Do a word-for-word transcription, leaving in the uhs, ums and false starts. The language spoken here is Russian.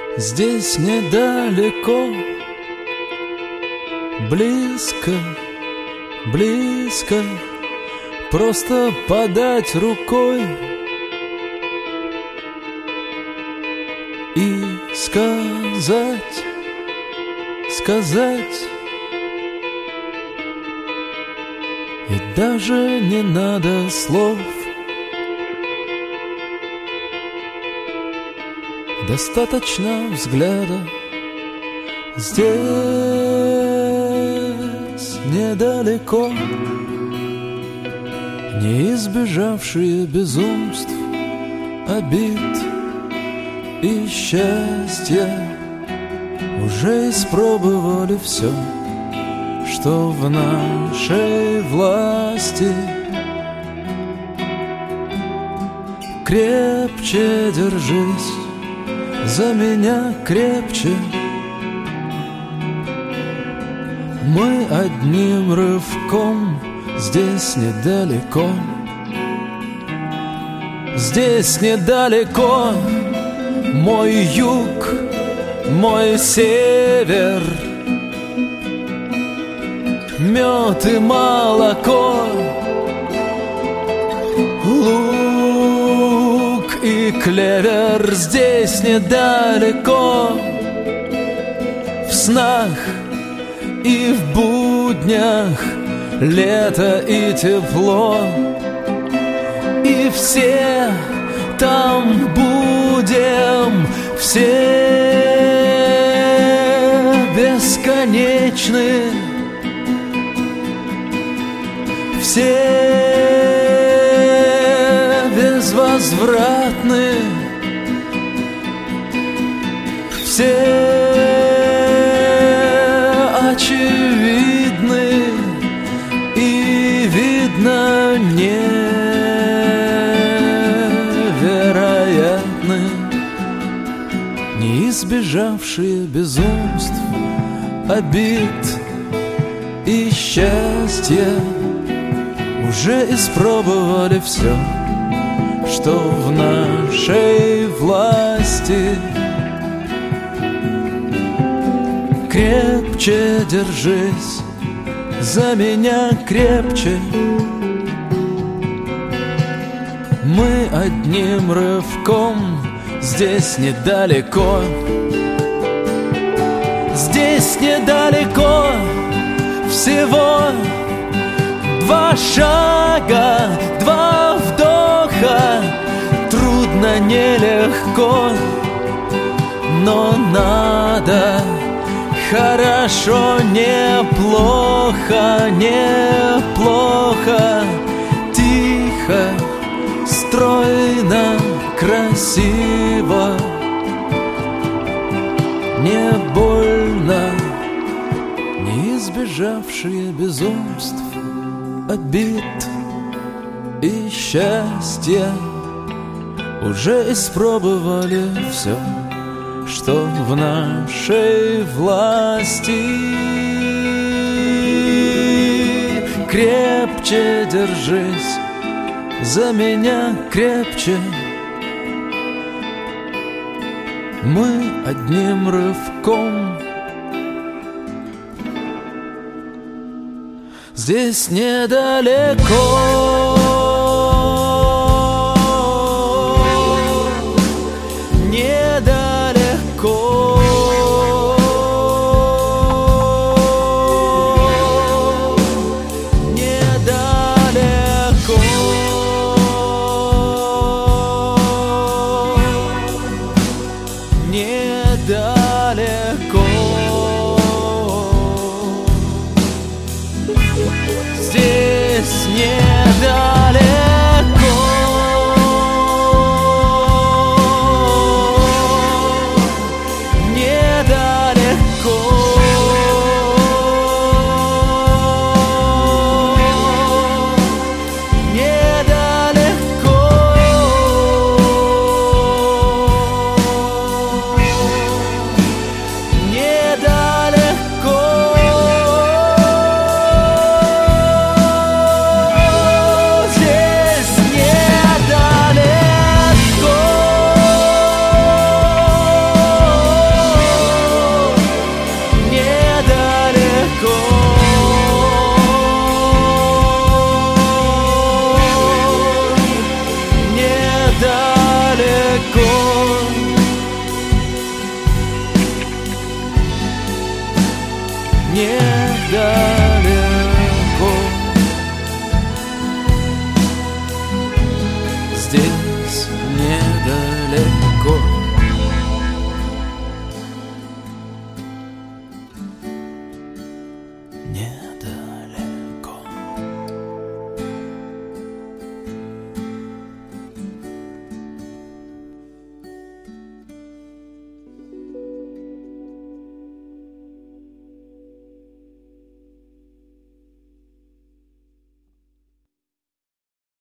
Здесь недалеко, близко, близко, просто подать рукой и сказать, сказать. И даже не надо слов, достаточно взгляда. Здесь недалеко не избежавшие безумств, обид и счастья уже испробовали все, что в нашей власти. Крепче держись за меня, крепче. Мы одним рывком здесь недалеко. Здесь недалеко мой юг, мой север, мед и молоко, лук и клевер. Здесь недалеко, в снах и в буднях, лето и тепло. И все там будем, все бесконечны, все безвозвратны, все очевидны и видно невероятны, не избежавшие безумств, обид и счастья уже испробовали все, что в нашей власти. Крепче держись за меня, крепче. Мы одним рывком здесь недалеко. Здесь недалеко всего два шага, два вдоха. Трудно, нелегко, но надо. Хорошо, неплохо, неплохо. Тихо, стройно, красиво. Не больно, не избежавшие безумств, обид и счастья уже испробовали все, что в нашей власти. Крепче держись за меня, крепче. Мы одним рывком здесь недалеко. Недалеко, здесь не